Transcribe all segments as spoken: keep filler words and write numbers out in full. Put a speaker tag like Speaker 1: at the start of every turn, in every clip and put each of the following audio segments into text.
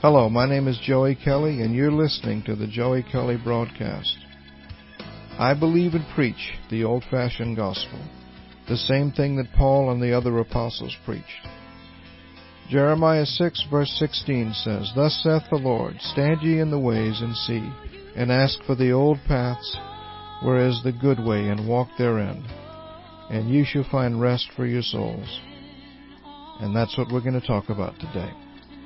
Speaker 1: Hello, my name is Joey Kelly, and you're listening to the Joey Kelly Broadcast. I believe and preach the old-fashioned gospel, the same thing that Paul and the other apostles preached. Jeremiah six verse sixteen says, Thus saith the Lord, Stand ye in the ways and see, and ask for the old paths, where is the good way, and walk therein, and ye shall find rest for your souls. And that's what we're going to talk about today.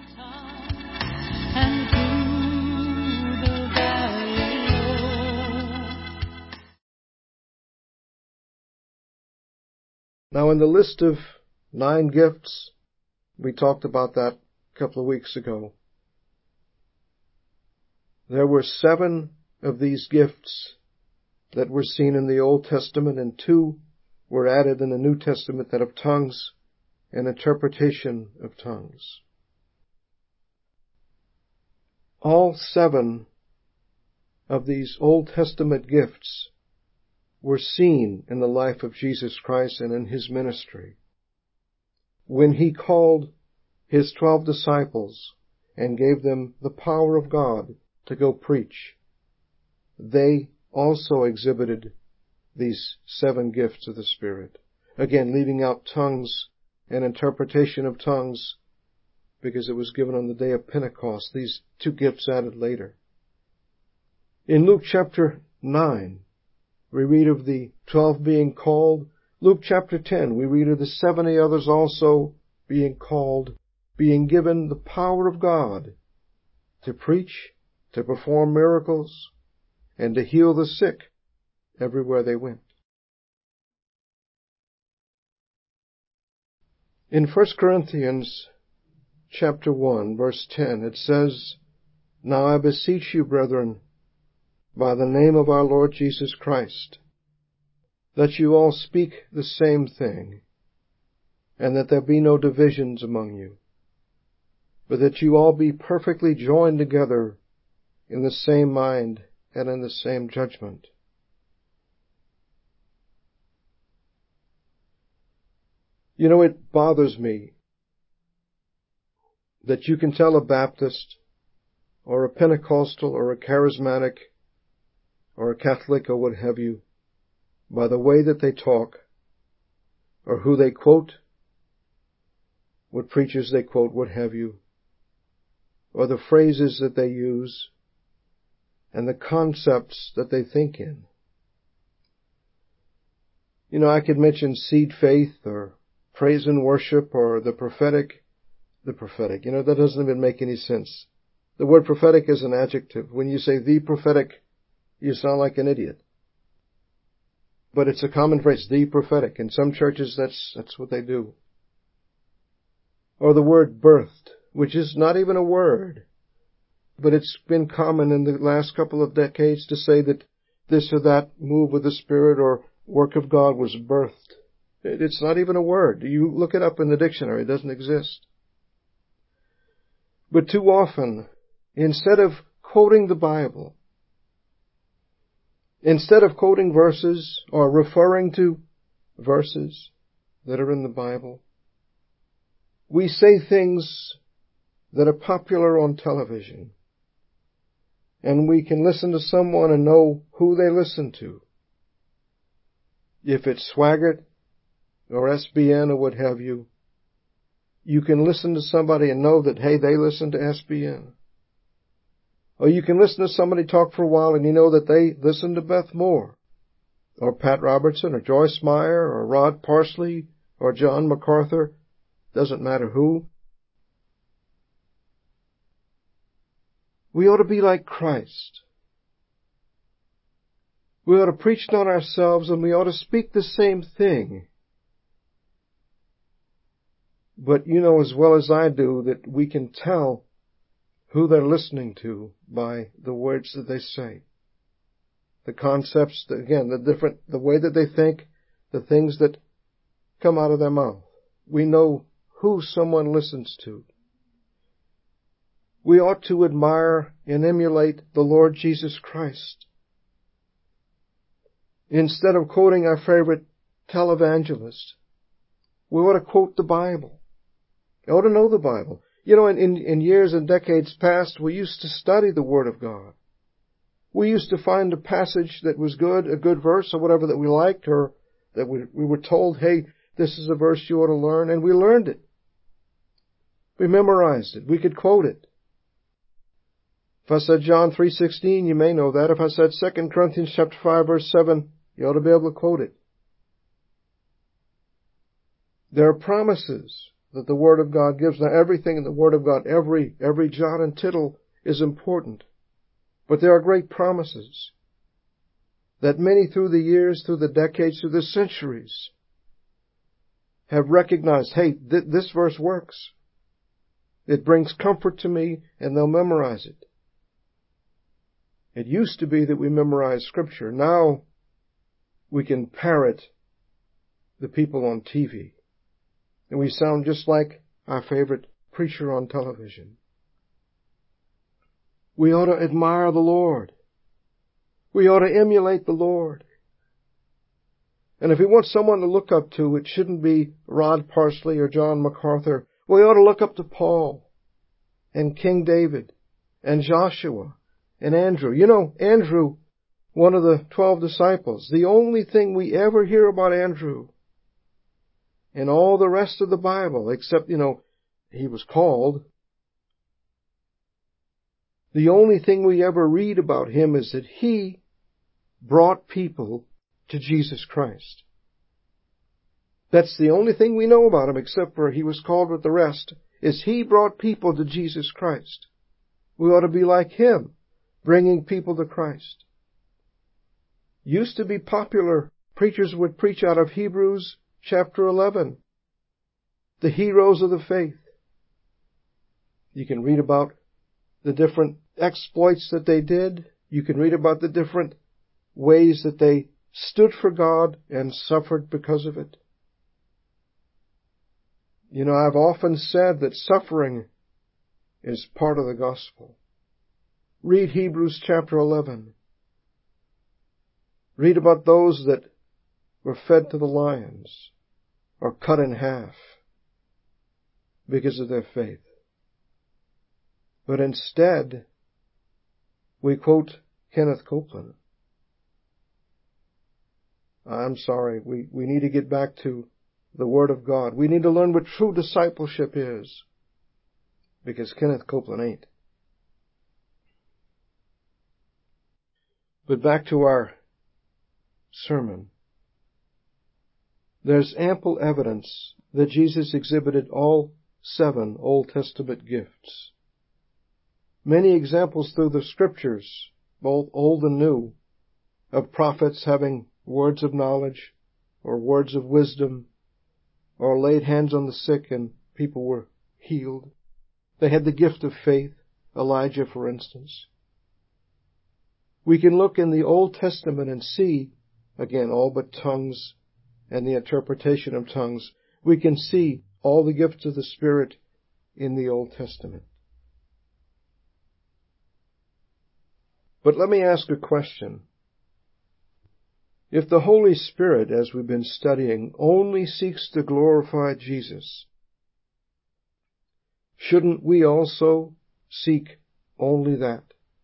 Speaker 1: Now, in the list of nine gifts, we talked about that a couple of weeks ago. There were seven of these gifts that were seen in the Old Testament, and two were added in the New Testament, that of tongues and interpretation of tongues. All seven of these Old Testament gifts were seen in the life of Jesus Christ and in His ministry. When He called His twelve disciples and gave them the power of God to go preach, they also exhibited these seven gifts of the Spirit. Again, leaving out tongues and interpretation of tongues, because it was given on the day of Pentecost. These two gifts added later. In Luke chapter nine, we read of the twelve being called. Luke chapter ten, we read of the seventy others also being called, being given the power of God to preach, to perform miracles, and to heal the sick everywhere they went. In First Corinthians chapter one, verse ten, it says, Now I beseech you, brethren, by the name of our Lord Jesus Christ, that you all speak the same thing, and that there be no divisions among you, but that you all be perfectly joined together in the same mind and in the same judgment. You know, it bothers me that you can tell a Baptist or a Pentecostal or a charismatic or a Catholic or what have you, by the way that they talk, or who they quote, what preachers they quote, what have you, or the phrases that they use, and the concepts that they think in. You know, I could mention seed faith, or praise and worship, or the prophetic. The prophetic, you know, that doesn't even make any sense. The word prophetic is an adjective. When you say the prophetic, you sound like an idiot. But it's a common phrase, the prophetic. In some churches, that's that's what they do. Or the word birthed, which is not even a word, but it's been common in the last couple of decades to say that this or that move of the Spirit or work of God was birthed. It's not even a word. You look it up in the dictionary, it doesn't exist. But too often, instead of quoting the Bible, instead of quoting verses or referring to verses that are in the Bible, we say things that are popular on television. And we can listen to someone and know who they listen to. If it's Swaggart or S B N or what have you, you can listen to somebody and know that, hey, they listen to S B N. Or you can listen to somebody talk for a while and you know that they listen to Beth Moore, or Pat Robertson, or Joyce Meyer, or Rod Parsley, or John MacArthur. Doesn't matter who. We ought to be like Christ. We ought to preach not ourselves, and we ought to speak the same thing. But you know as well as I do that we can tell who they're listening to by the words that they say. The concepts, again, the different, the way that they think, the things that come out of their mouth. We know who someone listens to. We ought to admire and emulate the Lord Jesus Christ. Instead of quoting our favorite televangelist, we ought to quote the Bible. You ought to know the Bible. You know, in, in, in years and decades past, we used to study the Word of God. We used to find a passage that was good, a good verse or whatever that we liked, or that we, we were told, hey, this is a verse you ought to learn, and we learned it. We memorized it. We could quote it. If I said John three sixteen, you may know that. If I said Second Corinthians chapter five, verse seven, you ought to be able to quote it. There are promises that the Word of God gives. Now, everything in the Word of God, every, every jot and tittle is important. But there are great promises that many through the years, through the decades, through the centuries have recognized, hey, th- this verse works. It brings comfort to me, and they'll memorize it. It used to be that we memorized Scripture. Now we can parrot the people on T V. And we sound just like our favorite preacher on television. We ought to admire the Lord. We ought to emulate the Lord. And if we want someone to look up to, it shouldn't be Rod Parsley or John MacArthur. We ought to look up to Paul and King David and Joshua and Andrew. You know, Andrew, one of the twelve disciples, the only thing we ever hear about Andrew in all the rest of the Bible, except, you know, he was called, the only thing we ever read about him is that he brought people to Jesus Christ. That's the only thing we know about him, except for he was called with the rest, is he brought people to Jesus Christ. We ought to be like him, bringing people to Christ. Used to be popular. Preachers would preach out of Hebrews chapter eleven. The heroes of the faith. You can read about the different exploits that they did. You can read about the different ways that they stood for God and suffered because of it. You know, I've often said that suffering is part of the gospel. Read Hebrews chapter eleven. Read about those that were fed to the lions or cut in half because of their faith. But instead, we quote Kenneth Copeland. I'm sorry, we, we need to get back to the Word of God. We need to learn what true discipleship is, because Kenneth Copeland ain't. But back to our sermon. There's ample evidence that Jesus exhibited all seven Old Testament gifts. Many examples through the Scriptures, both Old and New, of prophets having words of knowledge or words of wisdom, or laid hands on the sick and people were healed. They had the gift of faith, Elijah, for instance. We can look in the Old Testament and see, again, all but tongues and the interpretation of tongues. We can see all the gifts of the Spirit in the Old Testament. But let me ask a question. If the Holy Spirit, as we've been studying, only seeks to glorify Jesus, shouldn't we also seek only that?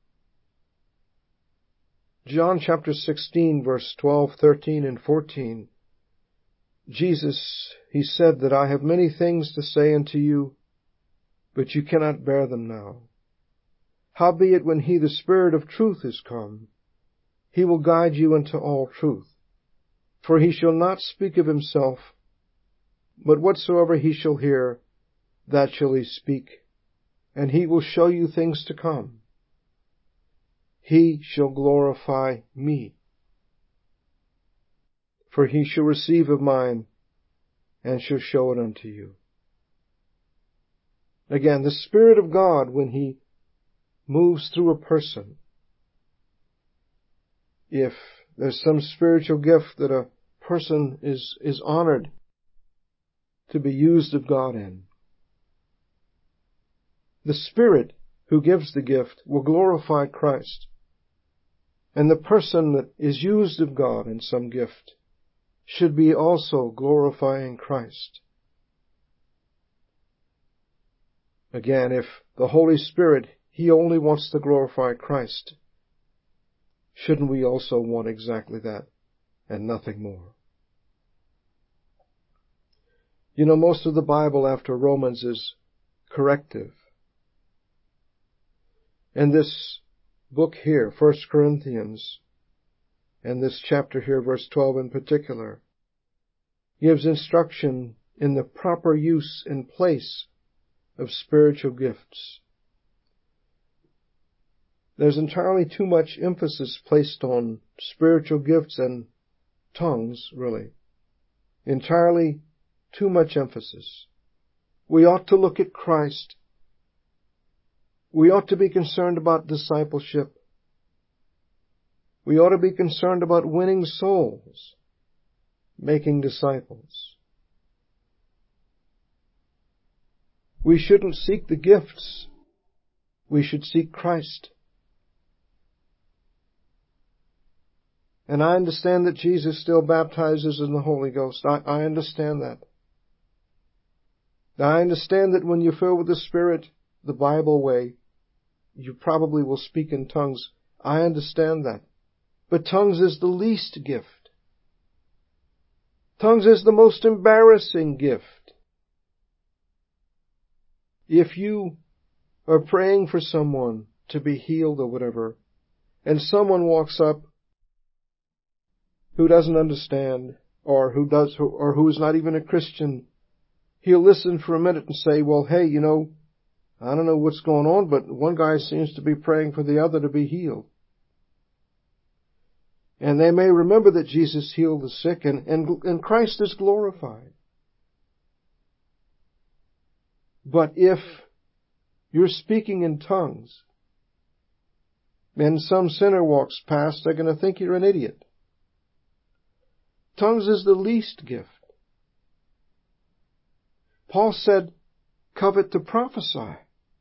Speaker 1: John chapter sixteen, verse twelve, thirteen, and fourteen. Jesus, he said that I have many things to say unto you, but you cannot bear them now. Howbeit when he, the Spirit of truth, is come, he will guide you into all truth. For he shall not speak of himself, but whatsoever he shall hear, that shall he speak, and he will show you things to come. He shall glorify me. For he shall receive of mine, and shall show it unto you. Again, the Spirit of God, when he moves through a person, if there's some spiritual gift that a person is, is honored to be used of God in, the Spirit who gives the gift will glorify Christ. And the person that is used of God in some gift should be also glorifying Christ. Again, if the Holy Spirit, He only wants to glorify Christ, shouldn't we also want exactly that and nothing more? You know, most of the Bible after Romans is corrective. And this book here, First Corinthians, and this chapter here, verse twelve in particular, gives instruction in the proper use and place of spiritual gifts. There's entirely too much emphasis placed on spiritual gifts and tongues, really. Entirely too much emphasis. We ought to look at Christ. We ought to be concerned about discipleship. We ought to be concerned about winning souls, making disciples. We shouldn't seek the gifts. We should seek Christ. And I understand that Jesus still baptizes in the Holy Ghost. I, I understand that. I understand that when you're filled with the Spirit, the Bible way, you probably will speak in tongues. I understand that. But tongues is the least gift. Tongues is the most embarrassing gift. If you are praying for someone to be healed or whatever, and someone walks up who doesn't understand, or who does, or who is not even a Christian, he'll listen for a minute and say, well, hey, you know, I don't know what's going on, but one guy seems to be praying for the other to be healed. And they may remember that Jesus healed the sick, and, and, and Christ is glorified. But if you're speaking in tongues, and some sinner walks past, they're going to think you're an idiot. Tongues is the least gift. Paul said, covet to prophesy.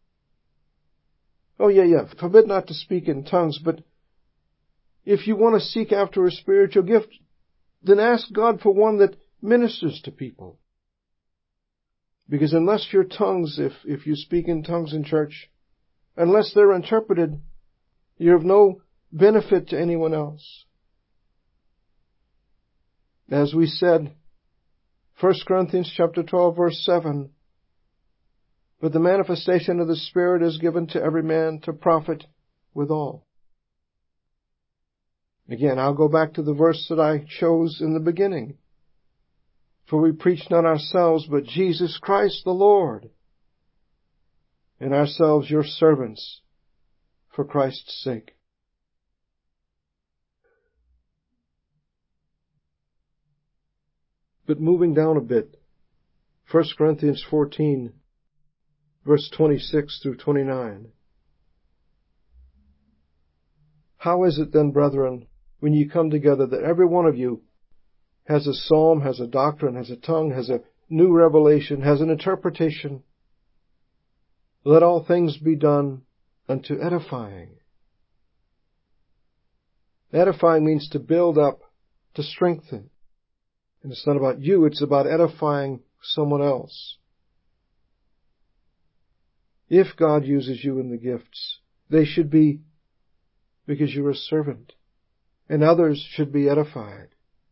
Speaker 1: Oh, yeah, yeah, forbid not to speak in tongues, but if you want to seek after a spiritual gift, then ask God for one that ministers to people. Because unless your tongues, if, if you speak in tongues in church, unless they're interpreted, you're of no benefit to anyone else. As we said, First Corinthians chapter twelve, verse seven, but the manifestation of the Spirit is given to every man to profit withal. Again, I'll go back to the verse that I chose in the beginning. For we preach not ourselves, but Jesus Christ the Lord, and ourselves your servants for Christ's sake. But moving down a bit, First Corinthians fourteen, verse twenty-six through twenty-nine. How is it then, brethren, when you come together, that every one of you has a psalm, has a doctrine, has a tongue, has a new revelation, has an interpretation? Let all things be done unto edifying. Edifying means to build up, to strengthen. And it's not about you, it's about edifying someone else. If God uses you in the gifts, they should be because you're a servant, and others should be edified.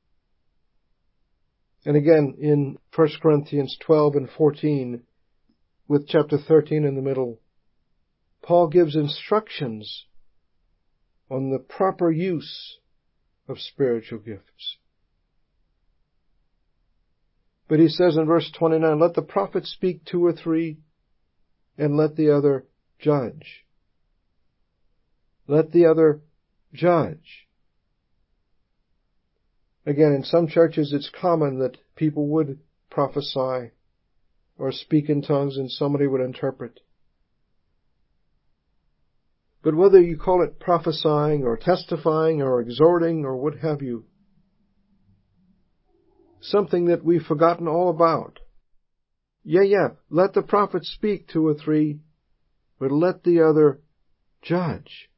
Speaker 1: And again, in First Corinthians twelve and fourteen, with chapter thirteen in the middle, Paul gives instructions on the proper use of spiritual gifts. But he says in verse twenty-nine, let the prophet speak two or three, and let the other judge. Let the other judge. Again, in some churches it's common that people would prophesy or speak in tongues and somebody would interpret. But whether you call it prophesying or testifying or exhorting or what have you, something that we've forgotten all about. Yeah, yeah, let the prophet speak two or three, but let the other judge.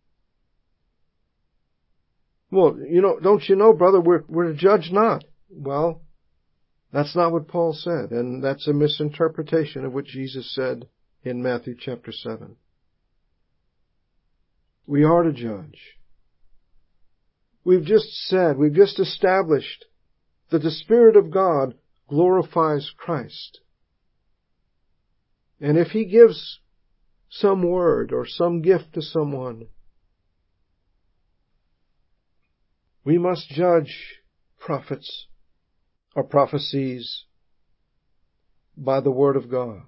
Speaker 1: Well, you know, don't you know, brother, we're, we're to judge not. Well, that's not what Paul said, and that's a misinterpretation of what Jesus said in Matthew chapter seven. We are to judge. We've just said, we've just established that the Spirit of God glorifies Christ. And if He gives some word or some gift to someone, we must judge prophets or prophecies by the Word of God.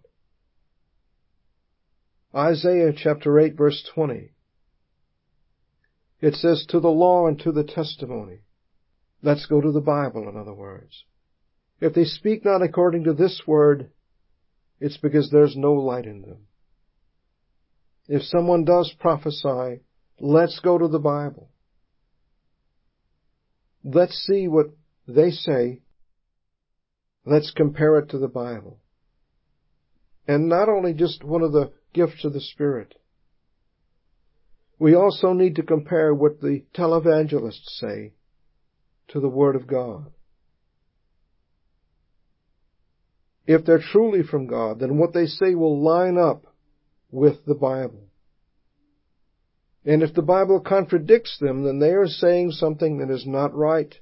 Speaker 1: Isaiah chapter eight verse twenty. It says, to the law and to the testimony. Let's go to the Bible, in other words. If they speak not according to this word, it's because there's no light in them. If someone does prophesy, let's go to the Bible. Let's see what they say. Let's compare it to the Bible. And not only just one of the gifts of the Spirit. We also need to compare what the televangelists say to the Word of God. If they're truly from God, then what they say will line up with the Bible. And if the Bible contradicts them, then they are saying something that is not right.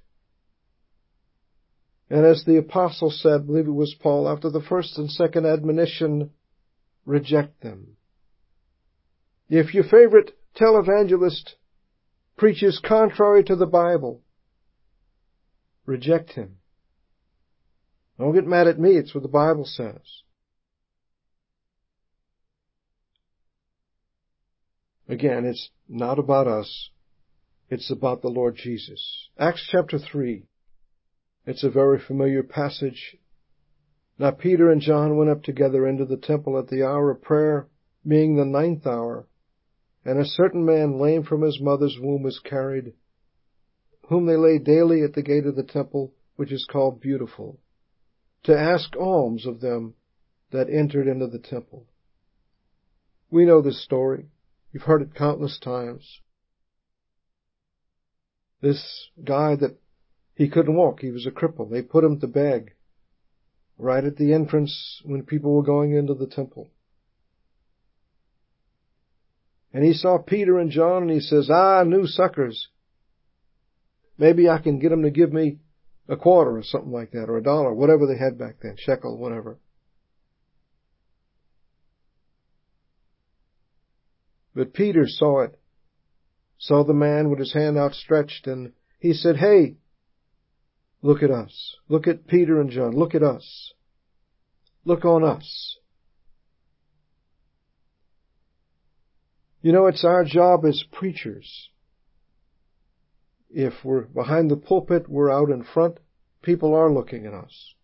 Speaker 1: And as the apostle said, I believe it was Paul, after the first and second admonition, reject them. If your favorite televangelist preaches contrary to the Bible, reject him. Don't get mad at me, it's what the Bible says. Again, it's not about us, it's about the Lord Jesus. Acts chapter three. It's a very familiar passage. Now Peter and John went up together into the temple at the hour of prayer, being the ninth hour, and a certain man lame from his mother's womb was carried, whom they laid daily at the gate of the temple, which is called Beautiful, to ask alms of them that entered into the temple. We know this story. You've heard it countless times. This guy that he couldn't walk, he was a cripple. They put him to beg right at the entrance when people were going into the temple. And he saw Peter and John and he says, ah, new suckers. Maybe I can get them to give me a quarter or something like that, or a dollar, whatever they had back then, shekel, whatever. But Peter saw it, saw the man with his hand outstretched, and he said, hey, look at us. Look at Peter and John. Look at us. Look on us. You know, it's our job as preachers. If we're behind the pulpit, we're out in front, people are looking at us.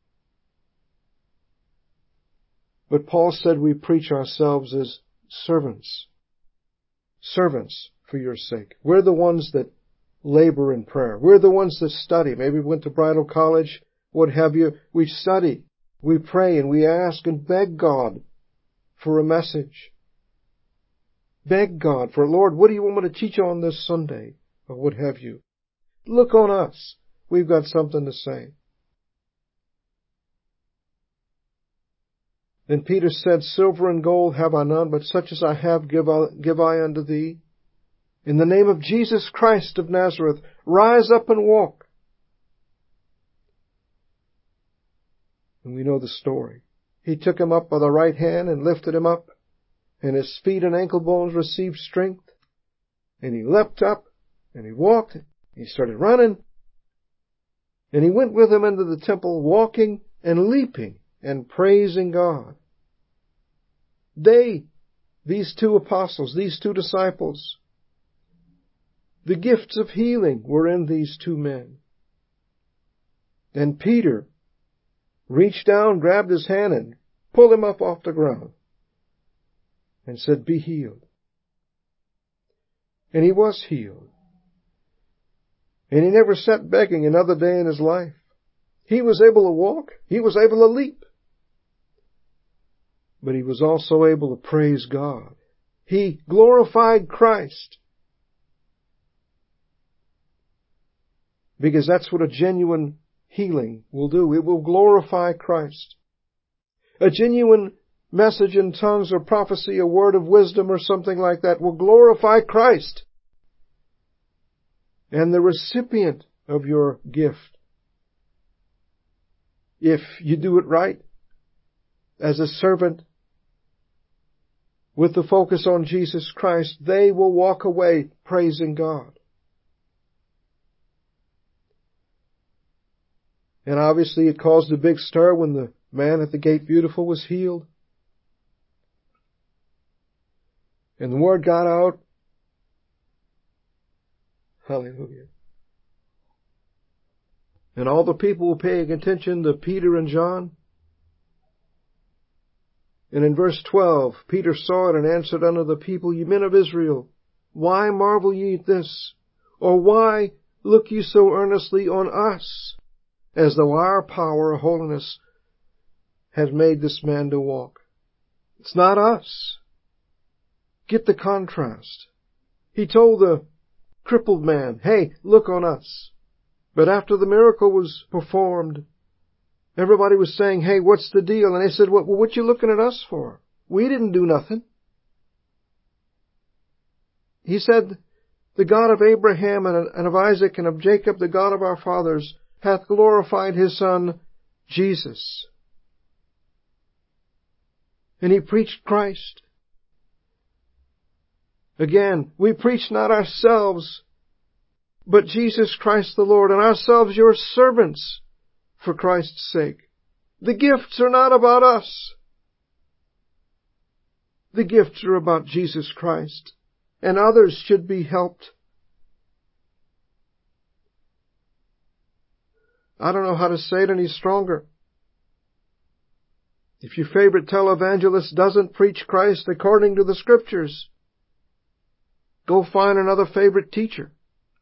Speaker 1: But Paul said we preach ourselves as servants. Servants for your sake. We're the ones that labor in prayer. We're the ones that study. Maybe we went to bridal college, what have you. We study, we pray, and we ask and beg God for a message. Beg God for, Lord, what do you want me to teach on this Sunday? Or what have you. Look on us. We've got something to say. Then Peter said, silver and gold have I none, but such as I have give I, give I unto thee. In the name of Jesus Christ of Nazareth, rise up and walk. And we know the story. He took him up by the right hand and lifted him up, and his feet and ankle bones received strength. And he leapt up, and he walked, he started running, and he went with him into the temple, walking and leaping and praising God. They, these two apostles, these two disciples, the gifts of healing were in these two men. And Peter reached down, grabbed his hand, and pulled him up off the ground and said, be healed. And he was healed. And he never sat begging another day in his life. He was able to walk. He was able to leap. But he was also able to praise God. He glorified Christ. Because that's what a genuine healing will do. It will glorify Christ. A genuine message in tongues or prophecy, a word of wisdom or something like that, will glorify Christ and the recipient of your gift. If you do it right, as a servant, with the focus on Jesus Christ, they will walk away praising God. And obviously it caused a big stir when the man at the gate beautiful was healed. And the word got out. Hallelujah. And all the people were paying attention to Peter and John. And in verse twelve, Peter saw it and answered unto the people, Ye men of Israel, why marvel ye at this? Or why look ye so earnestly on us, as though our power or holiness had made this man to walk? It's not us. Get the contrast. He told the crippled man, hey, look on us. But after the miracle was performed, everybody was saying, hey, what's the deal? And they said, well, what you looking at us for? We didn't do nothing. He said, the God of Abraham and of Isaac and of Jacob, the God of our fathers, hath glorified his Son, Jesus. And he preached Christ. Again, we preach not ourselves, but Jesus Christ the Lord, and ourselves your servants for Christ's sake. The gifts are not about us. The gifts are about Jesus Christ, and others should be helped. I don't know how to say it any stronger. If your favorite televangelist doesn't preach Christ according to the Scriptures, go find another favorite teacher.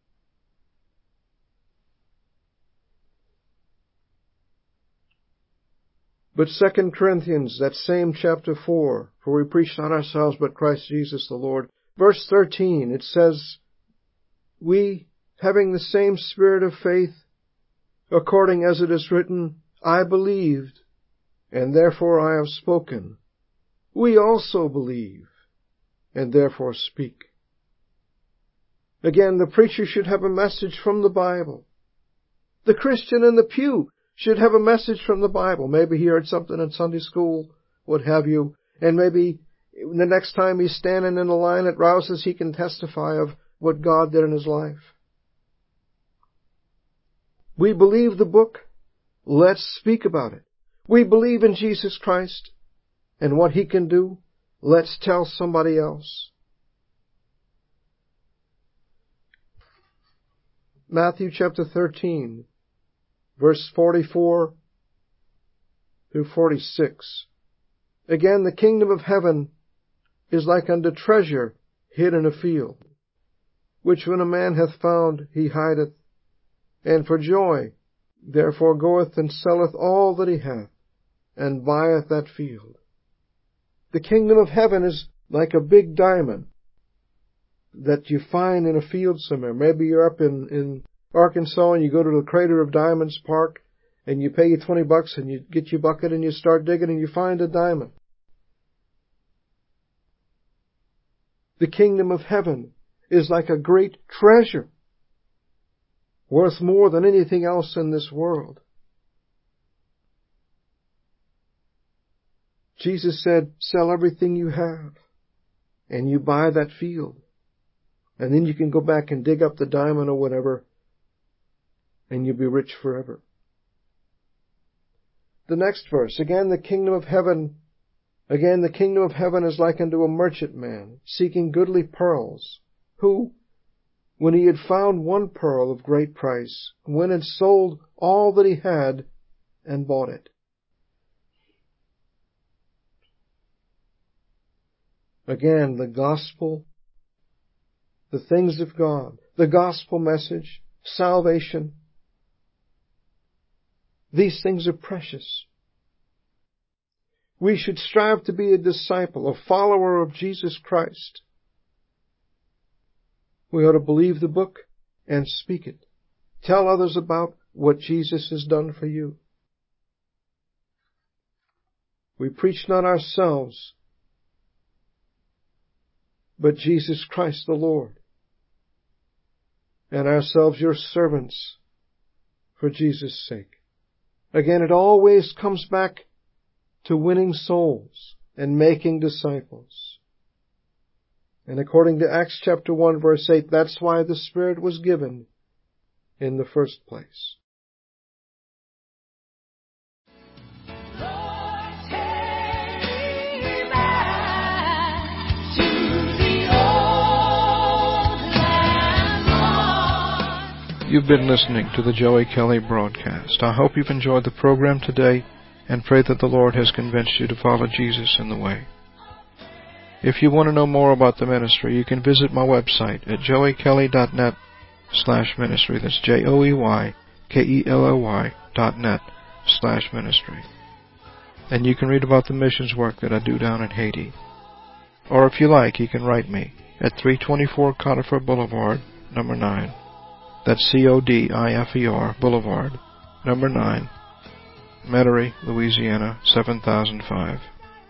Speaker 1: But Second Corinthians, that same chapter four, for we preach not ourselves but Christ Jesus the Lord. Verse thirteen, it says, we, having the same spirit of faith, according as it is written, I believed, and therefore I have spoken. We also believe, and therefore speak. Again, the preacher should have a message from the Bible. The Christian in the pew should have a message from the Bible. Maybe he heard something in Sunday school, what have you, and maybe the next time he's standing in a line at Rouse's, he can testify of what God did in his life. We believe the book. Let's speak about it. We believe in Jesus Christ and what he can do. Let's tell somebody else. Matthew chapter thirteen, verse forty-four through forty-six. Again, the kingdom of heaven is like unto treasure hid in a field, which when a man hath found, he hideth, and for joy therefore goeth and selleth all that he hath, and buyeth that field. The kingdom of heaven is like a big diamond that you find in a field somewhere. Maybe you're up in, in Arkansas and you go to the Crater of Diamonds Park and you pay you twenty bucks and you get your bucket and you start digging and you find a diamond. The kingdom of heaven is like a great treasure, worth more than anything else in this world. Jesus said, sell everything you have and you buy that field. And then you can go back and dig up the diamond or whatever, and you'll be rich forever. The next verse, again the kingdom of heaven, again the kingdom of heaven is like unto a merchantman, seeking goodly pearls, who, when he had found one pearl of great price, went and sold all that he had, and bought it. Again, the gospel, the things of God, the gospel message, salvation. These things are precious. We should strive to be a disciple, a follower of Jesus Christ. We ought to believe the book and speak it. Tell others about what Jesus has done for you. We preach not ourselves, but Jesus Christ the Lord, and ourselves your servants for Jesus' sake. Again, it always comes back to winning souls and making disciples. And according to Acts chapter one, verse eight, that's why the Spirit was given in the first place.
Speaker 2: You've been listening to the Joey Kelly broadcast. I hope you've enjoyed the program today and pray that the Lord has convinced you to follow Jesus in the way. If you want to know more about the ministry, you can visit my website at joey kelly dot net slash ministry. That's J O E Y K E L L Y dot net slash ministry. And you can read about the missions work that I do down in Haiti. Or if you like, you can write me at three twenty-four Conifer Boulevard, number nine. That's C O D I F E R Boulevard, number nine, Metairie, Louisiana, seven thousand five.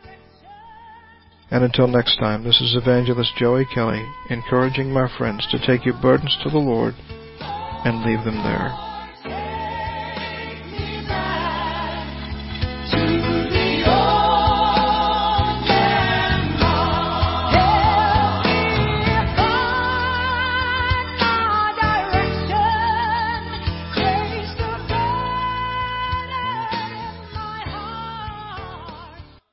Speaker 2: And until next time, this is Evangelist Joey Kelly, encouraging my friends to take your burdens to the Lord and leave them there.